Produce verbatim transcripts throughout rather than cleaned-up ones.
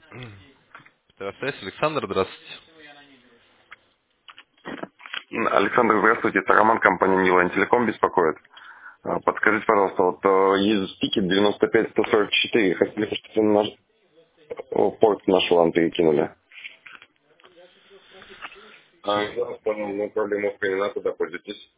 Здравствуйте, Александр, здравствуйте. Александр, здравствуйте. Это Роман, компания Нилайн Телеком беспокоит. А, Подскажите, пожалуйста, вот э, из тикет девяносто пять сто сорок четыре, хотели, чтобы наш о, порт наш вам перекинули. А, я вас понял, ну проблема устранена, куда пользуетесь?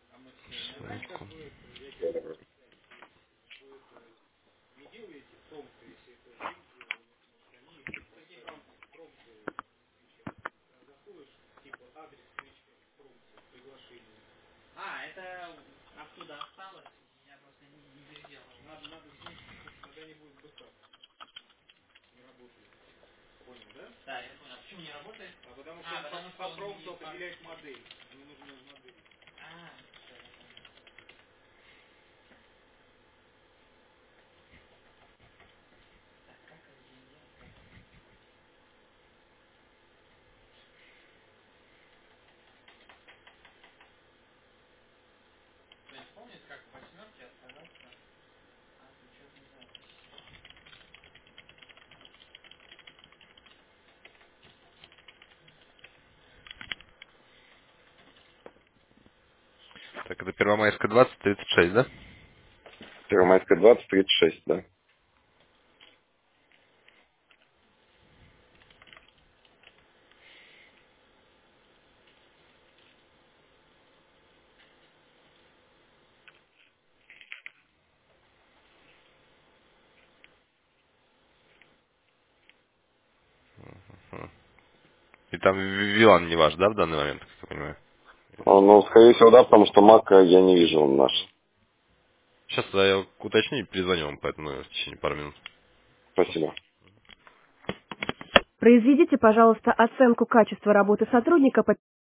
Так, это Первомайская двадцать тридцать шесть, да? Первомайская двадцать тридцать шесть, да. Мгм. И там Вилан не ваш, да, в данный момент, как я понимаю? А, Ну, скорее всего, да, потому что Мак я не вижу он наш. Сейчас я уточню и перезвоню вам, поэтому в течение пары минут. Спасибо. Произведите, пожалуйста, оценку качества работы сотрудника по